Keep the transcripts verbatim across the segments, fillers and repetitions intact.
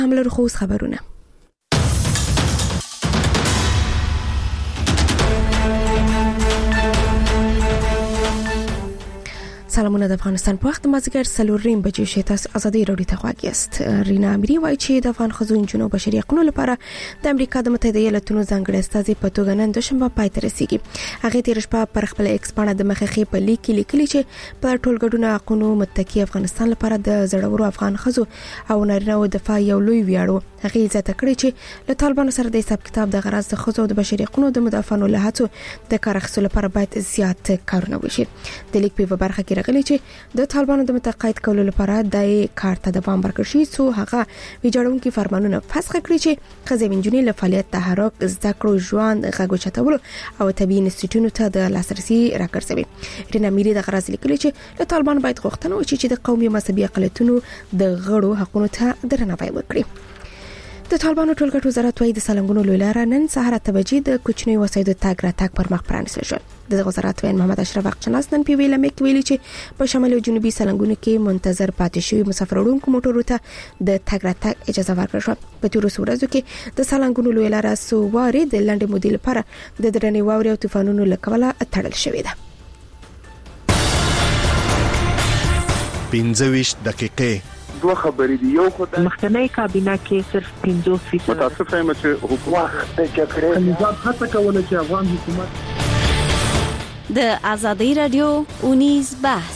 هم لرو خوز خبرونه. سلامونه د افغانستان په وخت مازیګر سلوریم بجې شې تاسو ازادي راډیو ته غواړئ است. رینا امری وایي چې د افغان خزو جنو بشري حقوقو لپاره د امریکا د متحده ایالاتونو ځانګړي استازي په توګه نن دوشنبه پای ته رسیدي. هغه تیر شپه پر خپل ایکس باندې د مخخي په لیک کې لیکلي چې په ټولګډونه حقوقو متکی افغانستان لپاره د زړورو افغان خزو او نارینه‌و دفاع یو لوی ویاړ. هغه ځکه کړی چې له طالبانو سره د حساب کتاب د غرض د خزو د بشري حقوقو د مدافعانو له هڅو د کار اخیستلو لپاره باید زیات کارونه وشي. د لیک په برخه کې راغلي چې د طالبانو د متقاعد کولو لپاره د کار ته دوام ورکړ شي څو هغه ویجاړونکو فرمانونه فسخ کړی چې خزې وینجونی له فعالیت تحرک زده کړو ژوند غږو چتولو او طبي انسټیټیوټونو ته د لاسرسي راکړسوي. رینا میری د غرض لیکلي چې له طالبانو باید غوښتنه وشي چې د قومي مذهبي اقلیتونو د غړو حقوقو ته درناوی وکړي. د طالبانو ټولګټ وزارت وايي د سالنګونو لویلاره نن سهار اته بجې د کوچنی وسایدو تاګ را تاګ پر مخ پرانیستل شو. د وزارت وین محمد اشرف اقچناس نن په ویله مې ویلي چې په شمالي او جنوبي سالنګونو کې منتظر پاتې شوی مسافر وړونکو موټرو ته د تاګ را تاګ اجازه ورکړل شو. په تیر ورځو کې د سالنګونو لویلاره سوواري د لنډ مودې لپاره د درنې واوري او طوفانونو لکوله تړل شوې ده. پنځه ویشت دقیقې دوه خبرې دی. یو خدای مخکنی کابینه کې صرف پنځوس فیصد متاسفه یم چې حکومت د جګړې نظام هڅه کوله چې افغان حکومت د ازادي رادیو اونیز بحث.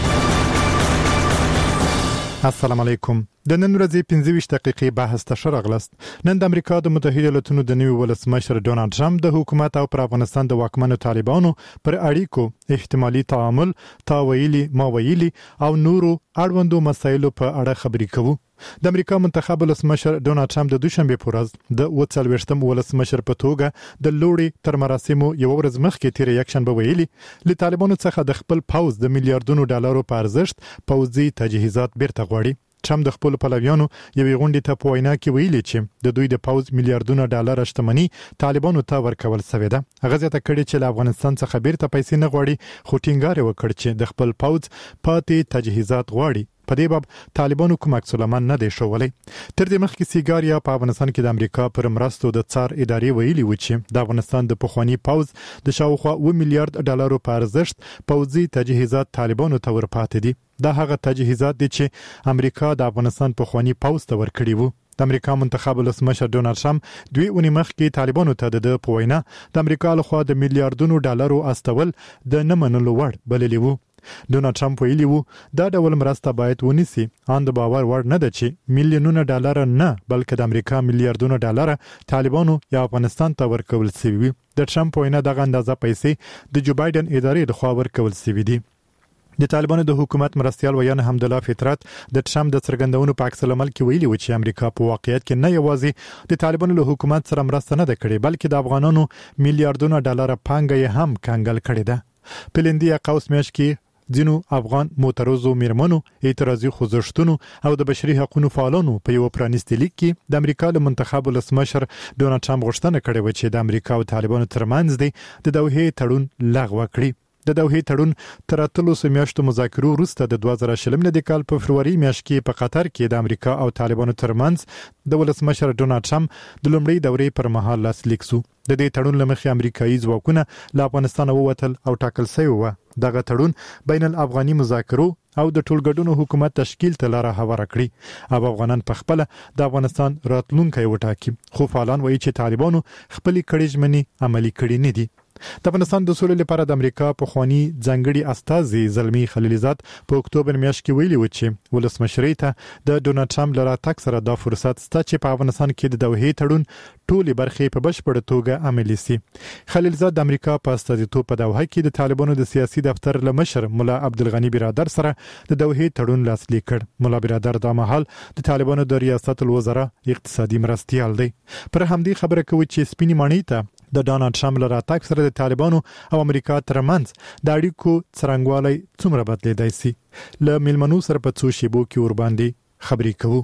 السلام علیکم. د نن ورځې پنځه ویشت دقیقې بحث ته شرغلست. نن د امریکا د متحده ایالاتونو د نوي ولسمشر ډونالد ټرمپ د حکومت او پر افغانستان د واکمنو طالبانو پر اړیکو احتمالي تعامل تاویلي ماویلي او نورو اړوندو مسایلو په اړه خبرې کوو. د امریکا منتخب ولسمشر ډونالد ټرمپ د دوشنبه په ورځ د وڅلويشتم ولسمشر په توګه د لوړې تر مراسمو یو ورځ مخکې تیر یکشنبه ویلي ل طالبانو څخه د خپل پاوز د میلیارډونو ډالرو په ارزښت پوځي تجهیزات بیرته غواړي. ټرمپ د خپل پلویانو یوې غونډې ته په وینا کې ویلي چې د دوی د پاوز میلیارډونو ډالر شتمنۍ طالبانو ته ورکول شوې ده. هغه ځکه کړي چې له افغانستان څخه بیرته پیسې نه غواړي خو ټینګار وکړ چې د خپل پاوز پاتې تجهیزات غواړي. په دې باب طالبانو کوم عکس العمل نه دی شوولای. تر دې مخکې سیګاریا په افغانستان کې د امریکا پر مرستو د څار ادارې ویلي و چې د افغانستان د پخوانی پاوز د شاوخوا اوه میلیارډ ډالرو په ارزښت پوځي تجهیزات طالبانو ته ورپاتې دي. دا هغه تجهیزات دي چې امریکا د افغانستان پخوانی پاوز ته ورکړي وو. د امریکا منتخب ولسمشر ډونالد ټرمپ دوی اونۍ مخکې طالبانو ته د پوینا د امریکا لخوا د میلیارډونو ډالرو استول د نه منلو وړ بللی وو. ډونالد ټرمپ ویلي وو دا ډول مرسته باید ونیسي. ان د باور وړ نه ده چې میلیونونه ډالر نه بلکې د امریکا میلیارډونو ډالر طالبانو یا افغانستان ته ورکول شوی. د ټرمپ وینا دغه اندازه پیسې د جو بایدن ادارې لخوا ورکول شوی دي. د طالبانو د حکومت مرستيال ویان حمدالله فطرت د ټرمپ د څرګندونو په عکس العمل کې ویلي و چې امریکا په واقعیت کې نه یوازې د طالبانو له حکومت سره مرسته نه کړې بلکې د افغانانو میلیارډونو ډالر پانګه هم کنګل کړې ده. پلندي قوس میاش کې ځینو افغان موتروزو میرمنو اعتراضي خوځښتونو او د بشري حقوقو فعالانو په یو پرانیستي لیک کې د امریکا له منتخب ولسمشر ډونالد ټرمپ غوښتنه کړې و چې د امریکا او طالبانو ترمنځ د دوحې تړون لغوه کړي. د دوحې تړون تر اتلسو میاشتو مذاکرو وروسته د دوه زره شلم د کال په فروری میاشت کې په قطر کې د امریکا او طالبانو ترمنځ د ولسمشر ډونالد ټرمپ د لومړۍ دورې پر مهال لاسلیک شو. د دې تړون لمخې امریکایي ځواکونه له افغانستان ووتل او ټاکل شوی و. دغه تړون بین الافغاني مذاکرو او د ټولګډونو حکومت تشکیل ته لاره هواره کړی او افغانان په خپل د افغانستان راتلونکي وټاکي. خو فعالان وایي چې طالبانو خپل کړي ژمنې عملي کړي نه دي. د افغانستان د سولې لپاره د امریکا په خواني ځنګړي استازي زلمی خلیلزاد په اکتوبر میاشت کې ویلي و چې ولسمشری ته د ډونالد ټرمپ لپاره تک سره د فرصت ستا چې په افغانستان کې د دوحې تړون ټولې برخې په بشپړ توګه عملي سي. خلیلزاد د امریکا په استازیتوب په دوحه کې د طالبانو د سیاسي دفتر لمشر مولا عبدالغنی برادر سره د دوحې تړون لاسلیک کړ. مولا برادر د مهال د طالبانو د ریاست الوزرا اقتصادي مرستيال دی. پر همدې خبره کوي چې سپینی مانی ته د ډونالد ټرمپ لپاره تک سره د طالبانو او امریکا ترمنځ د اړیکو څرنګوالی څومره بدلیدای شي. له میلمنو سره په څو شیبو کې ور باندې خبرې کوو.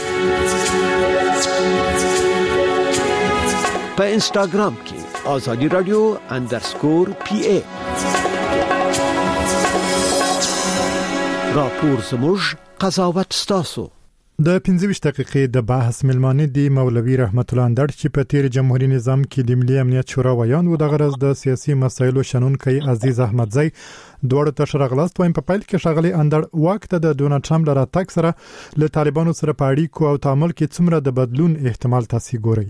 په انستګرام کې آزادی رادیو انډرسکور پی ای راپور زموږ قضاوت ستاسو. د پنځه ویشت دقیقې د بحث ملمانه دی مولوي رحمت الله اندړ چې په تیر جمهوریت نظام کې د ملي امنیت شورا ویان و د غرض د سیاسي مسایلو شنونکي عزیز احمدزی دوړ ته شرغلاست وایم په پایل کې شغلي اندړ وخت د ډونالد ټرمپ لپاره تک سره له طالبانو سره په اړیکو او تعامل کې څومره د بدلون احتمال تاسو ګورئ.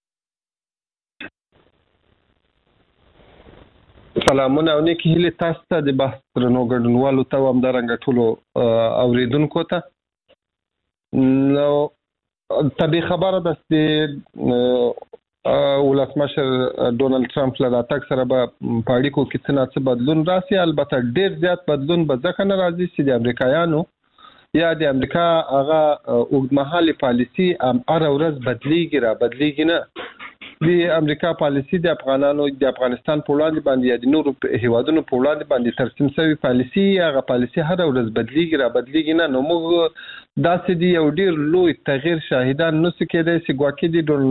سلامونه او نیکی هیله تاسو ته د بحث ترنو ګډونوالو ته هم درنګ ټولو اوریدونکو ته. نو طبي خبره ده چې ولسمشر ډونالد ټرمپ له راتګ سره به په اړیکو کې څه نه څه بدلون راسي. البته ډیر زیات بدلون به ځکه نه راځي چې د امریکایانو یا د امریکا هغه اوږدمهاله پالیسي هر ورځ بدلیږي را بدلیږي نه. د امریکا پالیسي د افغانانو د افغانستان په وړاندې باندې یا د نورو هیوادونو په وړاندې باندې ترسیم شوی پالیسي هغه پالیسي هر ورځ بدلیږي را بدلیږي نه. نو موږ داسې دی یو ډیر لوی تغییر شاهدان نو څه کېدای چې ګواکې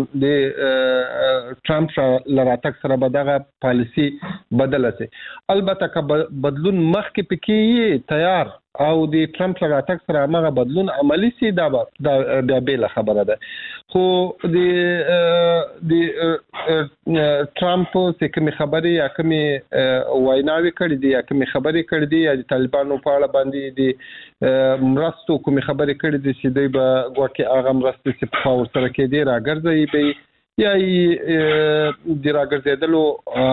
د ټرمپ لراتک سره به دغه پالیسي بدله شي. البته که بدلون مخکې پکې تیار او د ټرمپ لراتک سره هغه بدلون عملی سي دا بیا بیل خبره ده. خو د د ټرمپ څخه کوم خبري یا کوم ویناوي کړې دي یا کوم خبري کړې دي یا د طالبانو په اړه باندې د مرستو کوم خبري کړې دي چې دوی به ګواکې هغه مرستې چې په اور سره کې دي راګرځي به یا د راګرځېدلو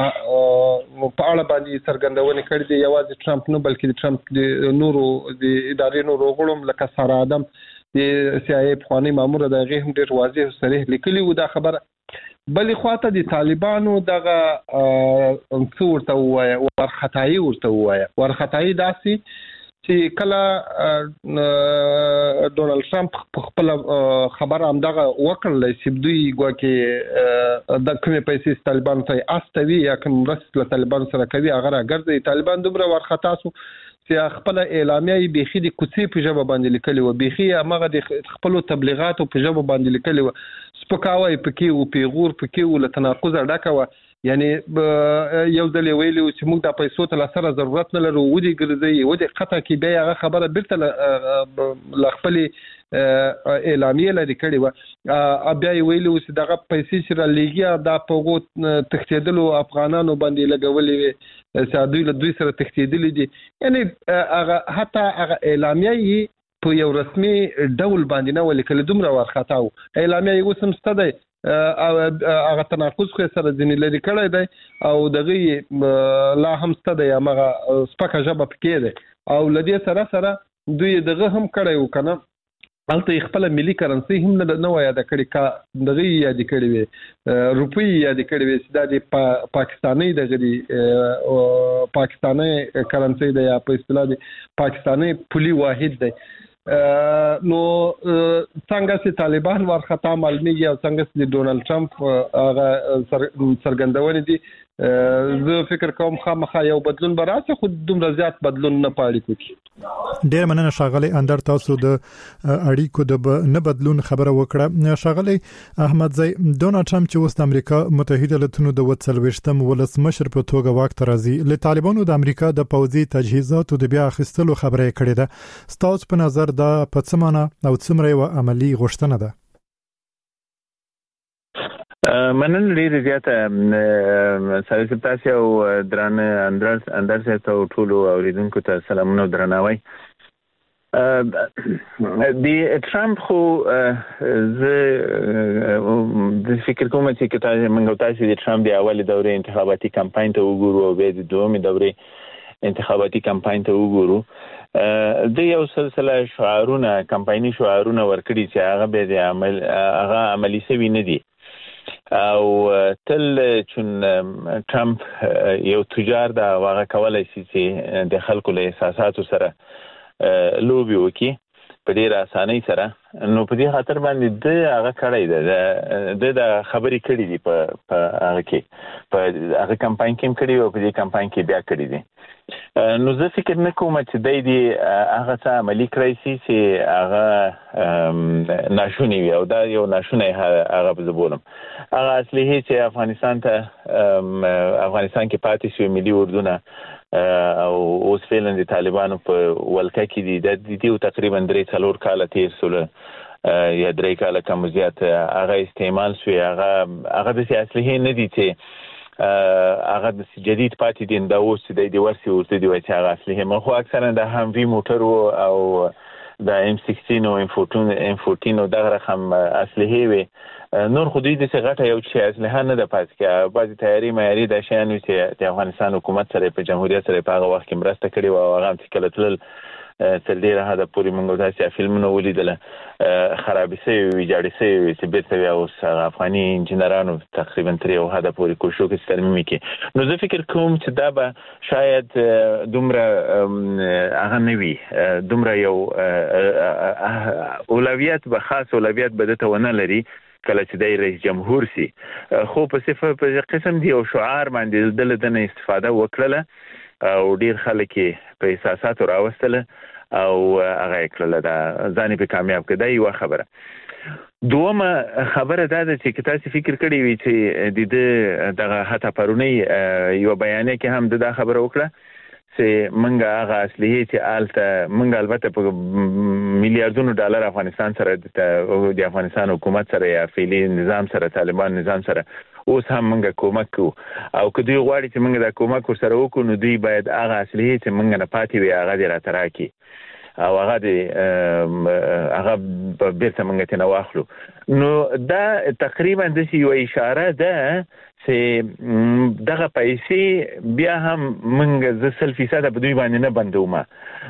په اړه باندې څرګندونه کړې دي. یوازې ټرمپ نه بلکې د ټرمپ د نورو د ادارې نورو غړو لکه ساره ادم د سی آی ای خواني مامور د غیر هم ډیر واضح صریح لیکلي و دا خبره. بلې خواته د طالبانو دغه څو ورته وایي ورختایي ورته وایي ورختایي داسي چې کله ډونالد ټرمپ خپل خبر هم دغه وکړل چې دوی ګواکې د کومې پیسې طالبان ته استوي یا کوم مرسته طالبان سره کوي هغه راګرځي. طالبان دومره ورختا سو چې خپل اعلامیه بيخي د کوڅې په ژبه باندې لیکلي و بيخي هغه د خپل تبلیغات په ژبه باندې لیکلي و سپکاوي پکې او پیغور پکې او لتناقض ډکه و. یعنی یو ځل ویلو چې موږ د پیسو ته سره ضرورت نه لرو ودی ګرځي ودی قطع کې بیا هغه خبره بیرته ل خپل اعلامیه لري کړي و بیا ویلو چې دغه پیسې چې را لګیا د پوغو تختیدلو افغانانو باندې لګولې چې دوی له دوی سره تختیدلې دي. یعنی هغه حتی هغه اعلامیه په یو رسمي ډول باندې نه ولیکل دومره ورخطاو. اعلامیه یو سم ستدای او هغه تناقض خو سره ځنې لري کړی دی او دغه لا هم ستدای هغه سپکه ژبه پکې ده او لدی سره سره دوی دغه هم کړی و کنه البته خپل ملي کرنسي هم نه وای د کړي کا دغه یاد کړي وي روپی یاد کړي وي چې د پاکستاني دغه پاکستاني کرنسي د یا په اصطلاح د پاکستاني پولي واحد دی. نو څنګه چې طالبان ورختا معلومیږي او څنګه چې ډونالد ټرمپ هغه څرګندونه دي زه فکر کوم خامخا یو بدلون براسه خو دومره زیات بدلون نه پاړي کوي. ډیر مننه شاغلی اندر تاسو د اړیکو د نه بدلون خبره وکړه. شاغلی احمدزی ډونالد ټرمپ چې اوس د امریکا متحده ایالاتونو د وڅلويشتم ولسمشر په توګه واک ته راځي له طالبانو د امریکا د پوځي تجهیزاتو د بیا اخیستلو خبره کړې ده. ستاسو په نظر دا په څه معنی او څومره یو عملی غوښتنه ده؟ منن ډیر زیاته سره تاسو او درانه اندرس اندرس ته ټولو اوریدونکو ته سلامونه درناوي. د ټرمپ خو زه د فکر کوم چې کله موږ تاسو د ټرمپ د اول دورې انتخاباتي کمپاین ته وګورو او د دومره دورې انتخاباتي کمپاین ته وګورو د یو سلسله شعارونه کمپایني شعارونه ورکړي چې هغه به د عمل هغه عملی شوی نه دي او تل چون ټرمپ یو تجار دا واغه کولای شي چې د خلکو له احساساتو سره لوبي وکي په ډیر اسانۍ سره. نو په دې خاطر باندې د هغه کړی ده د خبرې کړې دي په هغه کې په هغه کمپاین کې کړی او په دې کمپاین کې بیا کړی دي. نو زه فکر نه کوم چې د دې هغه څه عملی کړی شي چې هغه ناشونی وي او دا یو ناشونی هغه به بولم. هغه اصلي چې افغانستان ته افغانستان کې پاتې شوی ملي اردونه او اوس فعلا د طالبانو په ولکه کې دي د دې تقریبا درې څلور کال تیر سول یا درې کاله کم زیات هغه استعمال شوی. هغه هغه د سیاسي نه دي چې هغه د جدید پاتې دي دا اوس د دې ورسي ورته دی چې هغه اصلي هم خو اکثرا د هم وی موټر او د ام سیکسټین او ام فورټین او دغه رقم اصلي وي. نور خو دوی د څنګه یو چې اصله نه د پاتې کې بعضی تیاری معیاري د شیانو چې د افغانستان حکومت سره په جمهوریت سره په هغه وخت کې مرسته کړې و او هغه چې کله تل تل ډیره هدا پوری منګو تاسو فلمونه ولیدل خرابې سوي ویجاړې سوي چې بیرته بیا اوس افغاني انجنیرانو تقریبا تر یو هدا پوری کوشش کوي ترمیم کې. نو زه فکر کوم چې دا به شاید دومره هغه نه وي دومره یو اولویت به خاص اولویت به د تونه لري کله چې د رئیس جمهور سي. خو په صفه په قسم دی او شعار باندې د دلته استفاده وکړه او ډیر خلک په احساسات راوستله او هغه کړل دا ځان په کامیاب کړي یو خبره. دومره خبره دا ده چې تاسو فکر کړی وي چې د دې دغه هټه پرونی یو بیان کې هم دا خبره وکړه چې منګه هغه اصلي چې آلته منګه البته په میلیارډونو ډالر افغانستان سره د افغانستان حکومت سره یا فعلی نظام سره طالبان نظام سره اوس هم منګه کومک کو او که دوی غواړي چې منګه د کومک سره وکړو نو دوی باید هغه اصلي چې منګه نه پاتې وي هغه د راتراکي او هغه د هغه بیرته منګه ته واخلو. نو دا تقریبا د یو اشاره ده چې دغه پیسې بیا هم منګه ز سل فیصد په دوی باندې نه بندومه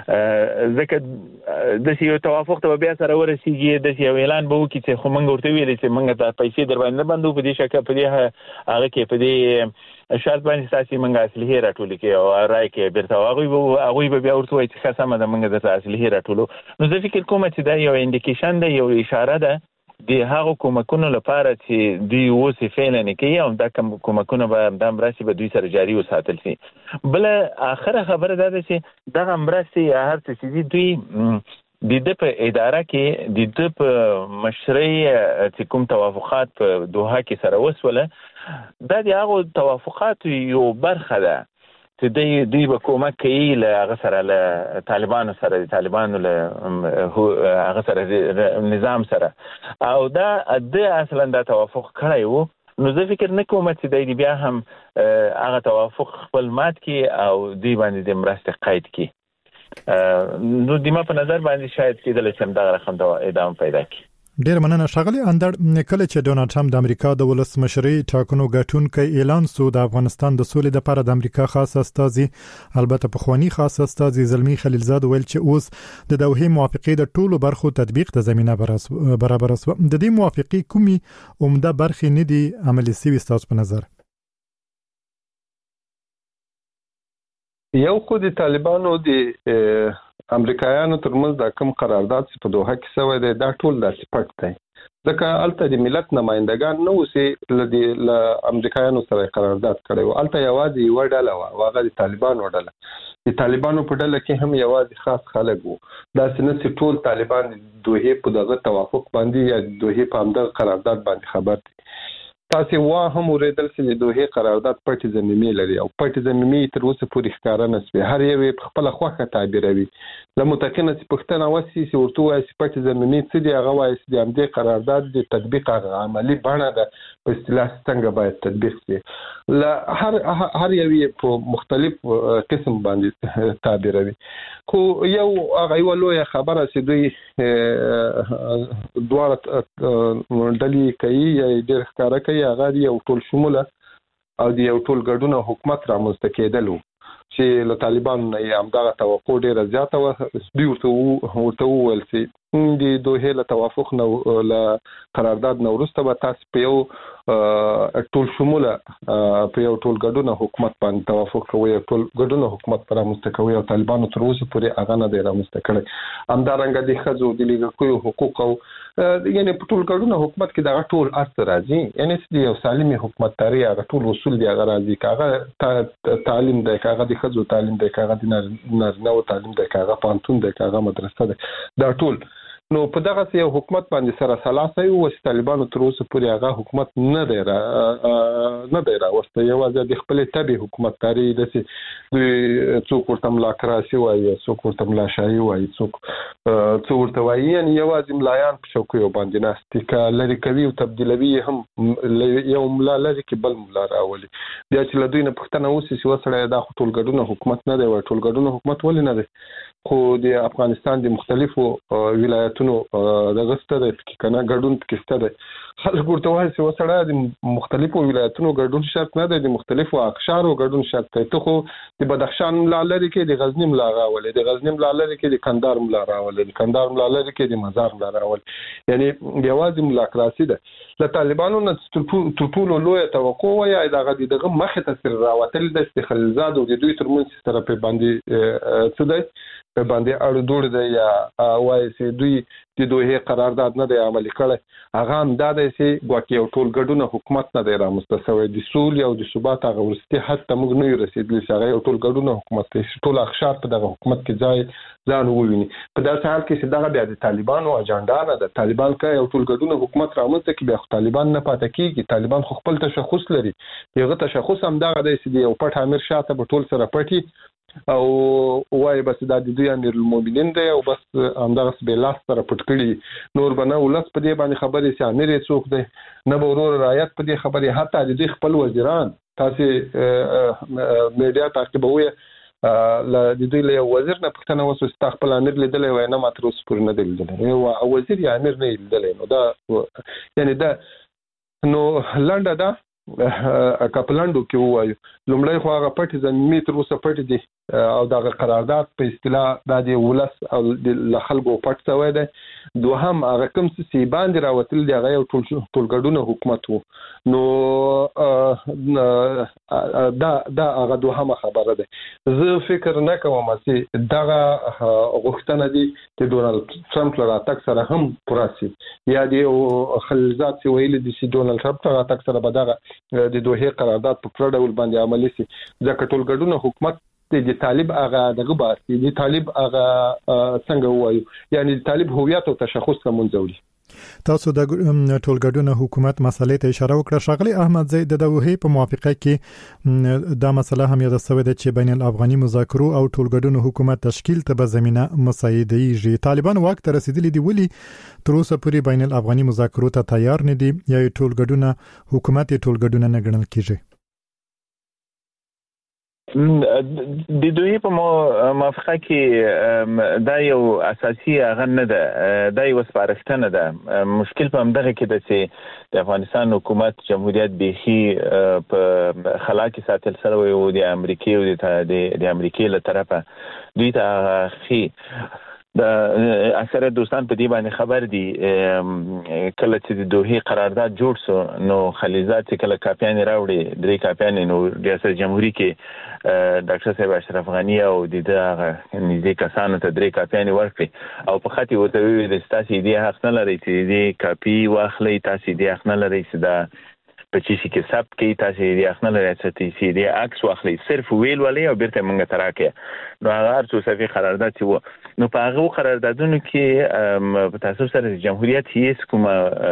ځکه د یو توافق ته بیا سره ورسیږي د یو اعلان به وکړي چې خو منګه ورته ویل چې منګه د پیسې در باندې بندو په دې شکه په دې هغه کې په دې شرط باندې تاسو منګه اصلي راټول کې او راي کې بیرته هغه هغه بیا ورته وایي چې خاصه مده منګه د اصلي راټولو. نو زه فکر کوم چې دا یو انډیکیشن ده یو اشاره ده د هغه کومکونو لپاره چې دوی اوس فعلا نه کوي او دا کومکونه به د امراسي به دوی سره جاري وساتل شي. بل اخره خبره ده چې دغه امراسي هر څه چې دوی د د په اداره کې د د په مشرۍ چې کوم توافقات په دوحه کې سره وسوله دا د هغه توافقات یو برخه ده چې دوی دوی به کومک کوي له هغه سره له طالبانو سره د طالبانو له هغه سره نظام سره او دا د اصلا دا توافق کړی وو. نو زه فکر نه کوم چې دوی بیا هم هغه توافق خپل مات کی او دوی باندې د مرسته قید کی. نو د ما په نظر باندې شاید کېدل چې دا رقم دا ادامه پیدا کړي. ډیر مننه ښاغلی اندر. کله چې ډونالد ټرمپ د امریکا د ولسمشرۍ ټاکنو ګټونکی اعلان سو د افغانستان د سولې لپاره د امریکا خاص استازي البته پخوانی خاص استازي زلمی خلیلزاد ویل چې اوس د دوحې موافقې د ټولو برخو تطبیق ته زمينه برابر شوه. د دې موافقې کومي عمده برخې نه دي عملي شوي ستاسو په نظر؟ یو خو د طالبانو د امریکایانو ترمنځ د کوم قرارداد چې په دوحه کې شوی دی دا ټول د سپټ دی ځکه الته د ملت نمائندگان نو سي ل امریکایانو سره قرارداد کړی و. الته یوازې یو ډله و هغه د طالبانو ډله د طالبانو په ډله کې هم یوازې خاص خلک وو. دا څنګه ټول طالبان دوحه په دغه توافق باندې یا دوحه په همدغه قرارداد باندې خبر دي. تاسو وا هم ورېدل چې د دوحه قرارداد پټ ضمیمې لري او پټ ضمیمې تر اوسه پورې ښکارا نه شوی. هر یو په خپل خوخه تعبیروي. له متقینه چې پښتنه وسی چې ورته وایي چې پټ ضمیمې څه دی هغه وایي چې د همدې قرارداد د تطبیق عملی بڼه ده په اصطلاح څنګه باید تطبیق شي. له هر هر یو په مختلف قسم باندې تعبیروي. خو یو هغه یو لوی خبره چې دوی دواړه ډلې کوي یا ډېر ښکارا کوي هغه یو ټول شموله او د یو ټول ګډونه حکومت رامنځته کېدل چې له طالبانو نه یې همدغه توقع ډېره زیاته وه. دوی ورته وویل چې د دوحې له توافق نه له قرارداد نه وروسته به تاسو په یو ټول شموله په یو ټول ګډونه حکومت باندې توافق کوي او ټول ګډونه حکومت رامنځته کوي او طالبانو تر اوسه پورې هغه نه دی رامنځته کړی. همدارنګه د ښځو د لیږدیو حقوق او یعنې په ټول ګډونه حکومت کې دغه ټول ارڅ راځي. یعنې چې یو سالمي حکومتداري هغه ټول اصول دی هغه راځي که هغه تعلیم دی که هغه د ښځو تعلیم دی که هغه د نارینه‌و تعلیم دی که هغه پوهنتون دی که هغه مدرسه دی دا ټول نو په دغه یو حکومت باندې سره سلاسه یو وس طالبانو تر اوسه پورې هغه حکومت نه دی را نه دی را وسته یوازې د خپل تبع حکومت کاری د دوی څوک ورته ملاکراسي وایي څوک ورته ملاشایي وایي څوک څوک ورته وایي یعنی یوازې ملایان په چوکیو باندې ناستي ک لری کوي او تبدیلوي هم یو ملا لري کې بل ملا راولي بیا چې له دوی نه پښتنه اوسي چې وسړی دا ټول ګډونه حکومت نه دی وای ټول ګډونه حکومت ولې نه دی خو د افغانستان د مختلفو ولایتونو دغه ستره کنه ګډون پکسته ده خلک ورته وایي چې وسړی د مختلفو ولایتونو ګډون شرط نه دی د مختلفو اقشارو ګډون شرط دی ته خو د بدخشان ملالري کې د غزنی ملا راولي د غزنی ملالري کې د کندهار ملا راولي د کندهار ملالري کې د مزار ملا راولي یعنی یوازې ملاکراسي ده له طالبانو نه ټول لوی توقع وایي دغه دغه مخه تاثیر راوتل د استخلالزاد او د دوی ترمنځ سره په باندې څه دی په باندې اړ دوړ دی یا وایي چې دوی د دوه قرارداد نه دی عملي کړی هغه هم دا دی چې ګواکې یو ټول ګډونه حکومت نه دی رامنځته شوی د سولې او د ثبات هغه وروستي حد ته موږ نه یو رسېدلی چې هغه یو ټول ګډونه حکومت دی ټول اقشار په دغه حکومت کې ځای ځان وویني په داسې حال کې چې دغه بیا د طالبانو اجنډا نه ده طالبان که یو ټول ګډونه حکومت رامنځته کړي بیا خو طالبان نه پاتې کېږي طالبان خو خپل تشخص لري هغه تشخص هم دغه دی چې د یو پټ امیر شاته په ټول سره پټي او وای بس دا د دوی امیر المؤمنین دی او بس همدغه به لاس سره پټ کړي نور بنه ولس په دې باندې خبرې چې امیر یې څوک دی نه به ورور رعایت په دې خبرې حتی د دوی خپل وزیران تاسو میډیا تعقیبوي ل د دوی له وزیر نه پښتنه وسو چې خپل امیر لیدلې وای نه ماتر اوس پورې نه دی لیدلې یو وزیر یا امیر نه لیدلې نو دا یعنی دا نو لنډه دا کپلانډو کې وایو لومړی خو هغه پټ زمینی تر اوسه پټ دي او دغه قرارداد په اصطلاح د ولس او د خلکو پټ شوی دی دوهم هغه کوم څه باندې راوتل دی هغه یو ټول ټول ګډونه حکومت وو نو دا دا هغه دوهمه خبره ده زه فکر نه کوم چې دغه غوښتنه دي چې ډونالد ټرمپ لپاره تک سره هم پراسي یا دی خلزات چې ویل دي چې ډونالد ټرمپ لپاره تک سره به دغه د دوه قرارداد په پوره ډول باندې عملي شي ځکه ټول ګډونه حکومت د طالب هغه دغه باسي د طالب هغه څنګه وایو یعنی د طالب هویت او تشخص کومځولي تاسو د ټولګډونه حکومت مسلې ته اشاره وکړه شغلی احمد زید د دوه په موافقه کې دا مسله هم یاد شوې ده چې بین الافغاني مذاکرو او ټولګډونه حکومت تشکیل ته به زمينه مساعدېږي طالبان وخت رسیدلی دی ولی تر اوسه پورې بین الافغاني مذاکرو ته تیار نه دي یا ټولګډونه حکومت ټولګډونه نه ګڼل کیږي د دوی په موافقه کې دا یو اساسي هغه نه ده دا یو سپارښتنه ده مشکل په همدغه کې ده چې د افغانستان حکومت جمهوریت بيخي په خلا کې ساتل سره وي د امریکای او د امریکای له طرفه دوی ته خي د اکثره دوستان په دې باندې خبر دي کله چې د دوه قرارداد جوړ سو نو خلیزات چې کله کاپیان راوړي درې کاپیان نو ریاست جمهوریت کې ډاکټر صاحب اشرف غنی او د دغه نږدې کسانو ته درې کاپیان ورکړي او په خاطر ورته وی د ستاسو دی حق نه لري چې دې کاپی واخلي تاسو دی حق نه لري چې دا په چی کې ثبت کې تاسو دی حق نه لري چې سی دی عکس واخلي صرف ویل ولې او بیرته مونږ تراکه نو هغه څه صفي قرارداد چې نو په هغه قراردادونو کې په تاسو سره جمهوریت هیڅ کوم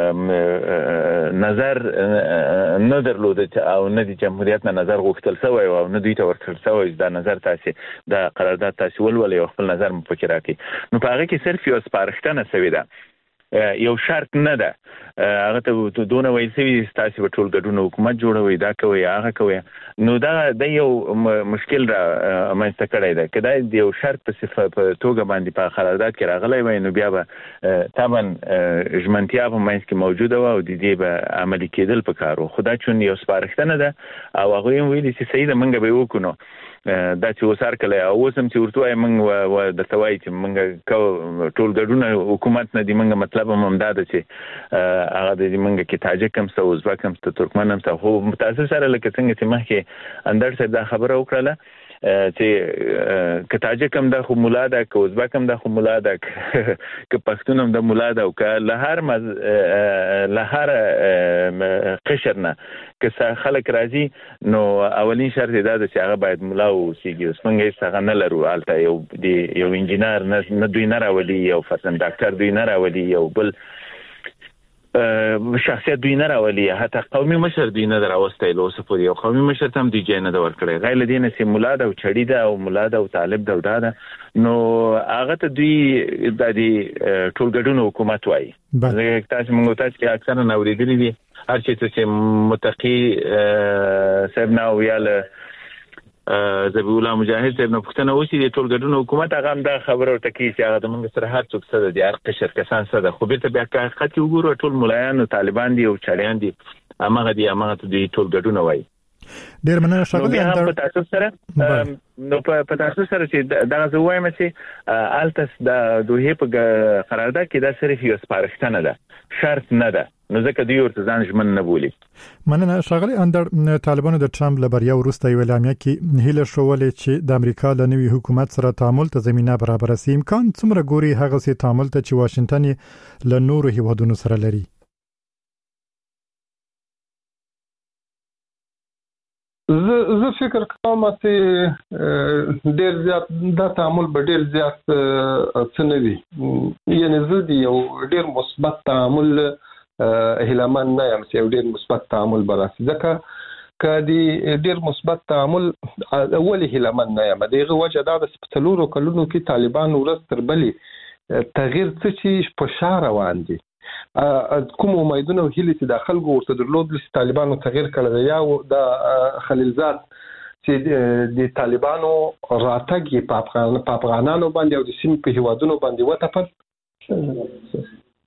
نظر نه درلود او نه د جمهوریت نه نظر غوښتل شوی او نه دوی ته ورکړل شوی دا نظر تاسو د قرارداد تاسو ولولې او خپل نظر مفکر راکې نو په هغه کې صرف یو سپارښتنه شوی ده یو شرط نه ده هغه ته دونه وایي چې تاسو په ټول ګډون حکومت جوړوي دا کوي هغه کوي نو دا د یو مشکل را مېسته کړی ده کله د یو شرط په صفه په توګه باندې په قرارداد کې راغلی وای نو بیا به طبعا ژمنتیا په منځ کې موجوده و او د دې به عملي کېدل پکارو خدای چون یو سپارښتنه ده او هغه ویلي چې سید منګه به وکړو دا چې وسار کله او سم چې ورته موږ و د توای چې موږ ټول ګډونه حکومت نه دی موږ مطلب هم دا ده چې هغه د موږ کې تاجک هم څه ازبک هم څه ترکمن هم څه خو متاسف سره لکه څنګه چې مخکې اندر صاحب دا خبره وکړه چې کتاجه کم د خو مولا ده که ازبک هم د خو مولا ده که پښتون هم د مولا ده او که له هر مز له هر قشر نه که خلک راځي نو اولین شرط دا ده چې هغه باید مولا اوسېږي. اوس موږ هېڅ هغه نه لرو هلته یو یو انجینر نه دوی نه راولي یو فرضاً ډاکټر دوی نه راولي یو بل شخصیت دوی نه راولي حتی قومي مشر دوی نه راوستی له اوسه پورې یو قومي مشر ته هم دوی جای نه ده ورکړی. غیر له دې نه چې ملا ده او چړي ده او ملا ده او طالب ده او دا ده نو هغه ته دوی د دې ټولګډون حکومت وایي. تاسو موږ تاسو کې اکثرا اورېدلي دي هر چېرته چې متقي صاحب نه او یا له ذبیح الله مجاهد صاحب نه پوښتنه وشي د ټولګډون حکومت هغه هم دا خبره ورته کوي چې هغه د موږ سره هر څوک څه د هر قشر کسان څه ده خو بیرته بیا که حقیقت کې وګورو ټول ملایان او طالبان دي او چړیان دي هماغه دي هماغه ته دوی ټولګډونه وایي. ډېر مننه ښاغلی اندر په تاسو سره نو په تاسو سره چې دا زه وایم چې التس د دوه په قرارداد کې دا صرف یو سپارښتنه ده شرط نه ده نو ځکه دوی ورته ځان ژمن نه بولي. مننه ښاغلی اندر. طالبانو د ټرمپ له بریا وروسته یو اعلامیه کې هیله شولې چې د امریکا له نوي حکومت سره تعامل ته زمينه برابر سي. امکان څومره ګوري هغه سي تعامل ته چې واشنگټن له نورو هیوادونو سره لري؟ زه زه فکر کوم چې ډېر زیات دا تعامل به ډېر زیات څه نه وي. یعنې زه د یو ډېر مثبت تعامل هیلهمن نه یم چې یو ډېر مثبت تعامل به راشي ځکه که د ډېر مثبت تعامل ولې هیلهمن نه یم د هغې وجه دا ده چې په څلورو کلونو کې طالبان ورځ تر بلې تغییر څه چې په شا روان دي کوم امیدونه او هیلې چې د خلکو ورته درلودل چې طالبانو تغییر کړی دی یا د خلیلزاد چې د طالبانو راتګ یې په افغانانو باندې او د سیمې په هیوادونو باندې وتپل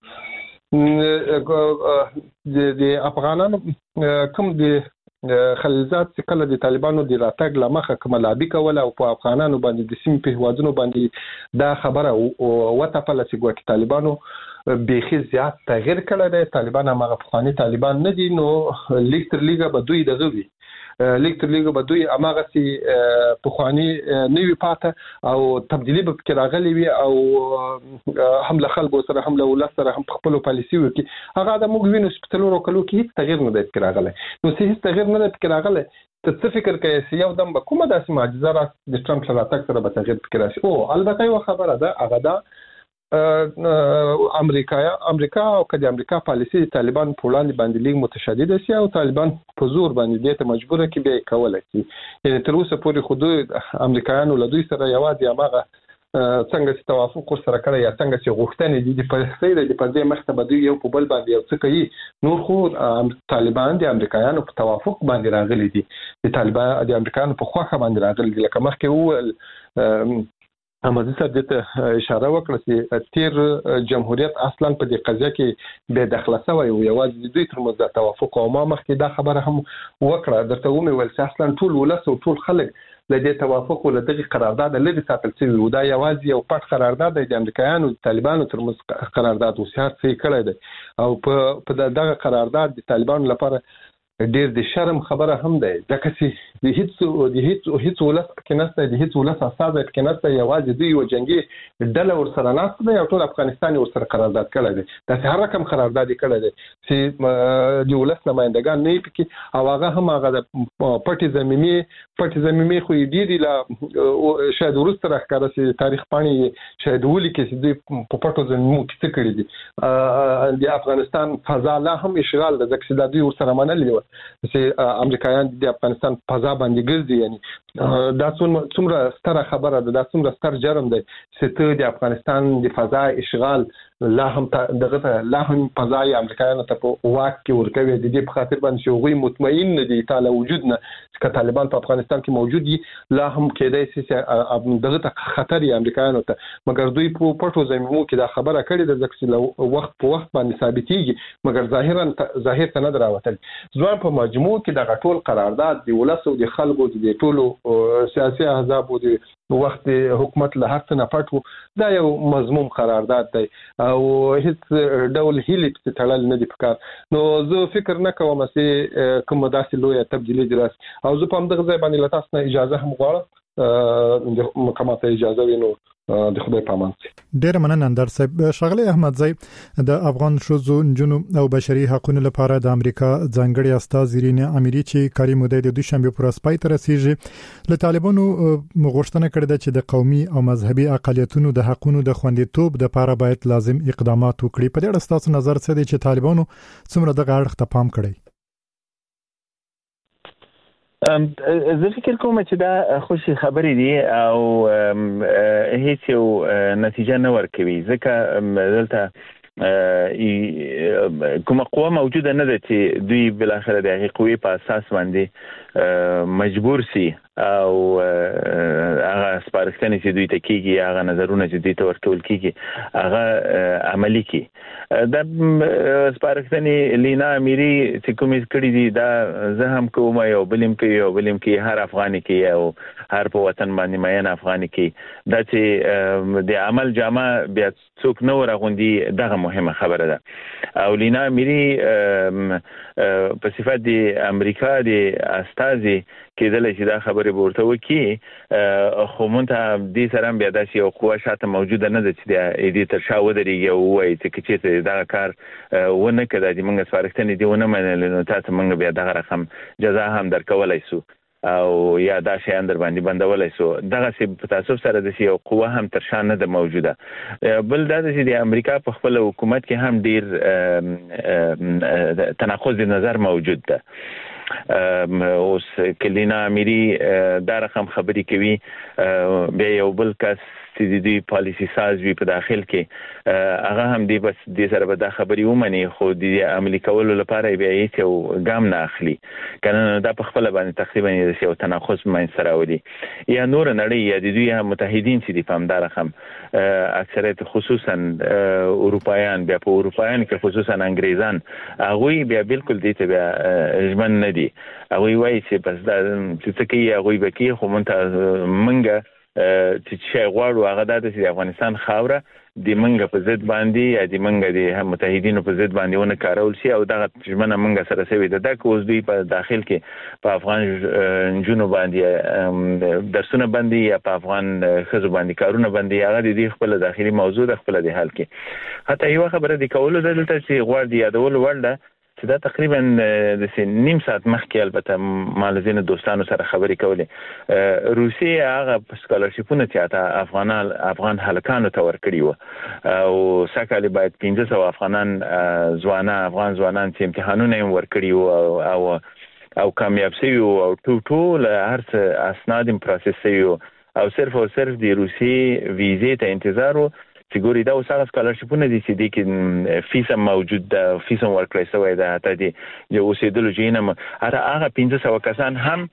د افغانانو کوم د خلیلزاد چې کله د طالبانو د راتګ له مخه کومه لابي کوله او په افغانانو باندې د سیمې په هیوادونو باندې دا خبره وتپله چې ګواکې طالبانو بیخي زیات تغییر کړی دی. طالبان هغه پخواني طالبان نه دي نو لیک تر لیګه به دوی دغه وي لیک تر لیګه به دوی هماغسې پخواني نه وي پاته او تبدیلي به پکې راغلې وي او هم له خلکو سره هم له ولس سره هم په خپلو پالیسیو کې هغه د موږ وینو چې په څلورو کلو کې هېڅ تغییر نه دی پکې راغلی. نو چې هېڅ تغییر نه دی پکې راغلی ته څه فکر کوې چې یو دم به کومه داسې معجزه راشي د ټرمپ له راتګ سره به تغییر پکې راشي؟ او البته یوه خبره ده هغه ده امریکا امریکا او که د امریکا پالیسي طالبان په وړاندې باندې لیک متشدد شي او طالبان په زور باندې دې ته مجبور کړي بیا کولای شي. یعنې تر اوسه پورې خو دوی امریکایانو له دوی سره یوازې هماغه څنګه چې توافق ورسره کړی یا څنګه چې غوښتنې دي د پرځای د پرځای مخته به دوی یو په بل باندې یو څه کوي. نور خو طالبان د امریکایانو په توافق باندې راغلي دي د طالبان د امریکایانو په خوښه باندې راغلي دي. لکه مخکې وویل احمدي صاحب دې ته اشاره وکړه چې تیر جمهوریت اصلا په دې قضیه کې بې دخله شوی او یوازې د دوی ترمنځ د توافق او ما مخکې دا خبره هم وکړه درته ومې ویل چې اصلا ټول ولس او ټول خلک له دې توافق او له دغه قرارداد لري ساتل شوی او دا یوازې یو پټ قرارداد دی د امریکایانو د طالبانو ترمنځ قرارداد او سیاست یې کړی دی او په دغه قرارداد د طالبانو لپاره ډېر د شرم خبره هم ده ځکه چې د هیڅ د هیڅ هیڅ ولس کې نشته د هیڅ ولس اساس کې نشته یوازې دوی یو جنگي ډله ورسره نشته دی او ټول افغانستان ورسره قرارداد کړی دی. داسې هر رقم قرارداد کړی دی چې د ولس نمایندګان نه پکې او هغه هم هغه د پټي زمینی پټي زمینی خو دې دی لا شاید ورسره راښکاره چې تاریخ پاڼې شاید ولي کې دوی په پټو زمینو کې څه کړی دي. د افغانستان فضا لا هم اشغال ده ځکه چې د دوی ورسره منلي و چې امریکایان د افغانستان فضا باندې ګرځي. یعنی دا څومره ستره خبره ده دا څومره ستر جرم دی چې ته د افغانستان د فضا اشغال لا هم دغه لا هم فضای امریکایانو ته په واک کې ورکوي د دې په خاطر باندې چې هغوی مطمئن نه دي تعالی وجود نه چې طالبان په افغانستان کې موجود دي لا هم کېدای شي چې دغه ته خطر یې امریکایانو ته مګر دوی په پټو زمینو کې دا خبره کړې ده ځکه چې وخت په وخت باندې ثابتېږي مګر ظاهرا ظاهر ته نه دراوتل. ځوان په مجموع کې دغه ټول قرارداد د ولس او د خلکو د ټولو سیاسي احزاب او د وخت حکومت له هر څه نه پټ دا یو مضموم قرارداد دی او هیڅ ډول هیلې په تړل نه دی پکار. نو زه فکر نه کوم چې کوم داسې لویه تبدیلي درس او زه په همدغه ځای باندې له تاسو نه اجازه هم غواړم د محکمه ته اجازه وینو د خدای په امان. ډیر مننه اندر صاحب. شغله احمد زئی د افغان شوزو جنو او بشري حقوقو لپاره د امریکا ځانګړي استاذ رینا اميري چې کاري مدې د دوشنبه پر اسپای تر رسیږي له طالبانو مغوښتنه کړې ده چې د قومي او مذهبي اقالیتونو د حقوقو د خوندیتوب د لپاره باید لازم اقدامات وکړي. په دې اړه تاسو نظر څه دی چې طالبانو څومره د غاړه ته پام کړی؟ زه فکر کوم چې دا خوشي خبرې دي او هیڅ یو نتیجه نه ورکوي ځکه دلته کومه قوه موجوده نه ده چې دوی بل اخر د هغې قوې په اساس باندې مجبور سي او هغه سپارښتنې چې دوی ته کیږي هغه نظرونه چې دوی ته ورکول کیږي هغه عملي کی. دا سپارښتنې لینا اميري چې کومې کړې دي دا زه هم کوم یو بلیم کوي یو بلیم کوي هر افغاني کوي او هر په وطن باندې مین افغاني کوي دا چې د عمل جامه بیا څوک نه ورغوندي دغه مهمه خبره ده. او لینا اميري په صفت د امریکا د استازي کېدل چې دا خبره ورته وکي خو مونږ دې سره بیا داسې یو قوه شاته موجوده نه ده چې د دې تر شا ودرېږي او وایي چې چې دا کار ونه کړه چې موږ سپارښتنې دي ونه منل نو تاسو موږ بیا دغه رقم جزا هم درکولای شو او یا دا شی اندر باندې بندولای شو. دغه سي په تاسو سره د یو قوه هم تر شا نه ده موجوده. بل دا چې د امریکا په خپل حکومت کې هم ډیر تناقض د نظر موجود ده. اوس کلینا اميري دا رقم خبري کوي بیا یو بل کس چې د دې پالیسی ساز وی په داخل کې هغه هم دی بس د سره به دا خبري ومني خو د عملي کولو لپاره بیا یې یو ګام نه اخلي کنه دا په خپل باندې تقریبا یو تناقض مې سره ودی یا نور نړۍ یا د دوی هم متحدین چې د پامدار رقم اکثریت خصوصا اروپایان بیا په اروپایان کې خصوصا انګریزان هغه بیا بالکل دې ته بیا ژمن نه دي. هغه وایي چې بس دا چې څه کوي هغه به کوي خو مونږ منګه چې شي غواړو هغه د افغانستان خاوره د منګه په ضد باندې یا د منګه د متحدینو په ضد باندې ونه کارول شي او دغه ژمنه منګه سره سوي ده د کوز دوی په داخل کې په افغان جنو باندې درسونه باندې یا په افغان خزو باندې کارونه باندې هغه د دې خپل داخلي موضوع د خپل د حل کې حتی یو خبره د کولو دلته چې غواړي یادول ورده چې دا تقریبا د نیم ساعت مخکې البته مالزین دوستانو سره خبرې کولې روسیه هغه سکالرشیپونه چې افغانان افغان هلکانو ته ورکړي وو او سکهاله باید پنځه سوه افغانان ځوانان افغان ځوانان چې امتحانونه یې ورکړي وو او او کامیاب شوي او ټول ټول هر څه اسناد پروسس شوي او صرف او صرف د روسیې ویزې ته انتظار وو چې ګوري دا اوس هغه سکالرشیپونه دي چې د کې فیس موجود ده فیس ورکړی شوی ده حتی د یو اوسېدلو جینم هغه پنځه سوه کسان هم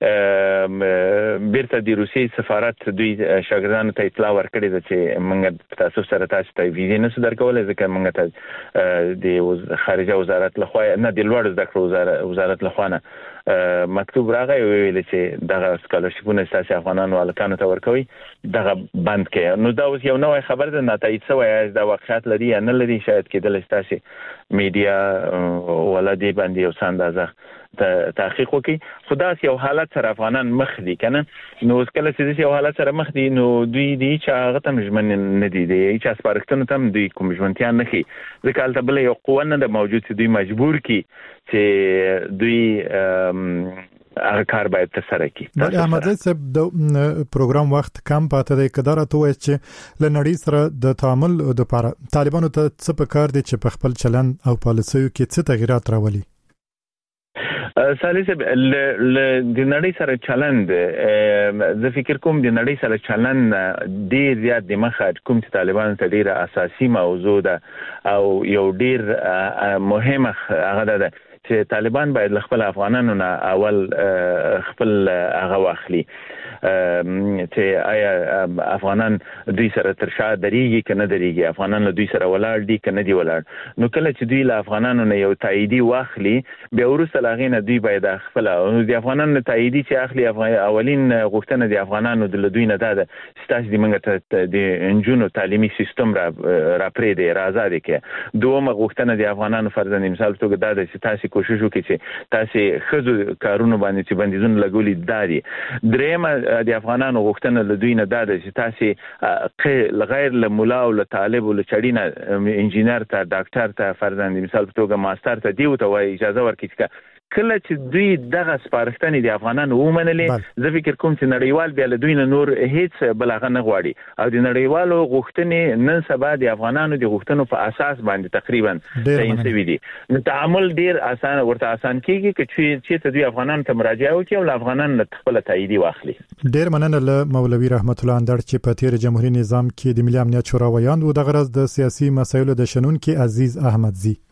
بیرته د روسیې سفارت دوی شاګردانو ته اطلاع ورکړې ده چې موږ تاسو سره تاسو ته ویزې نشو درکولی ځکه موږ ته د خارجه وزارت لخوا نه د لوړو زده کړو وزارت لخوا نه مکتوب راغی ویل چې دغه سکالرشیپونه تاسو افغانانو هلکانو ته ورکوي دغه بند کړي. نو دا اوس یو نوې خبر ده نه تایید شوی دا واقعیت لري یا نه لري شاید کېدلی تاسو میډیا ولادي باندې یو اندازه تحقیق وکړي خو دا یو حالت سره افغانان مخ دي کنه نو اوس کله چې یو حالت سره مخ دي نو دوی دی چې هغه تم ژمن نه دي دی چې سپارښتنه تم دوی کوم ژمنتیا نه کوي ځکه البته بل یو قوه نه موجود چې دوی مجبور کی چې دوی هغه کار باید ترسره کړي. بل احمد صاحب د پروګرام وخت کم پاتې دی کدار ته وایي چې ل نړۍ سره د تعامل د لپاره طالبانو ته څه پکار دي چې په خپل چلن او پالیسیو کې څه تغیرات راولي؟ سالي صاحب د نړۍ سره چلند زه فکر کوم د نړۍ سره چلند ډیر زیات د مخه کوم چې طالبانو ته ډیره اساسي موضوع ده او یو ډیر مهمه هغه ده چې طالبان باید خپل افغانانو نه اول خپل هغه واخلي چې آیا افغانان دوی سره تر شا درېږي کنه درېږي افغانان له دوی سره ولاړ دي کنه دي ولاړ نو کله چې دوی له افغانانو نه یو تاییدي واخلي بیا وروسته لاغې نه دوی باید خپل د افغانانو تاییدي چې اخلي اولین غوښتنه د افغانانو د دوی نه ده چې تاسو د منګه د انجونو تعلیمي سیستم را را پرې دی راځه دي کې دومره غوښتنه د افغانانو فرضاً مثال توګه دا ده چې تاسو کوشش وکړئ چې تاسو خزو کارونه باندې چې بندیزونه لګولي دادي درېمه د افغانانو غوښتنه له دوی نه ده چې تاسو غیر له مولا او له طالب او له چړینه انجینر ته ډاکټر ته فرضاً مثال په توګه ماستر ته دیو ته وایي اجازه ورکړي کله چې دوی دغه سپارښتنې د افغانانو ومنلې زه فکر کوم چې نړیوال بیا له دوی نه نور هیڅ بلغه نه غواړي او د نړیوالو غوښتنې نن سبا د افغانانو د غوښتنو په اساس باندې تقریبا تعین شوي دي نو تعامل ډیر اسانه ورته اسان کیږي چې چې دوی افغانانو ته مراجعه وکړي او افغانانو له خپل تایید واخلي. ډیر مننه له مولوي رحمت الله اندړ چې په تیر جمهوریت نظام کې د ملي امنیت شورا ویاند و د غرض د سیاسي مسایلو د شنونکو عزیز احمدزي.